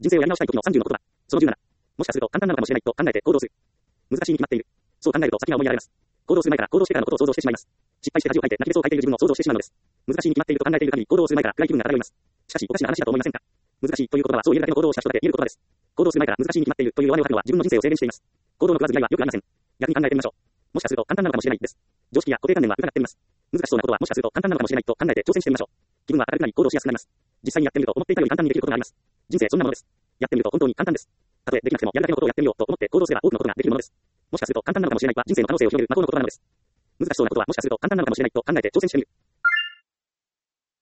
人生をやり直したい時の30の言葉。その17。もしかすると簡単なのかもしれないと考えて行動する。難しいに決まっている。そう考えると先が思いやられます。行動する前から行動してからのことを想像してしまいます。失敗して恥をかいて泣きべそを書いている自分を想像してしまうのです。難しいに決まっていると考えている限り行動をする前から暗い気分が漂います。しかしおかしな話だと思いませんか。難しいという言葉はそう言えるだけの行動をした人だけ言える言葉です。行動する前から難しいに決まっているという弱音を吐くのは自分の人生を制限しています。行動の食わず嫌いはよくありません。逆に考えてみましょう。もしかすると簡単なのかもしれないです。常識や固定観念は伺っています。難しそうなことはもしかすると簡単なのかもしれないと考えて挑戦してみましょう。気分は明るくなり行動しやすくなります。実際にやってみると思っていたより簡単にできることがあります。人生そんなものです。やってみると本当に簡単です。たとえできなくてもやるだけのことをやってみようと思って行動すれば多くのことができるものです。もしかすると簡単なのかもしれないは人生の可能性を広げる魔法の言葉なのです。難しそうなことはもしかすると簡単なのかもしれないと考えて挑戦してみる。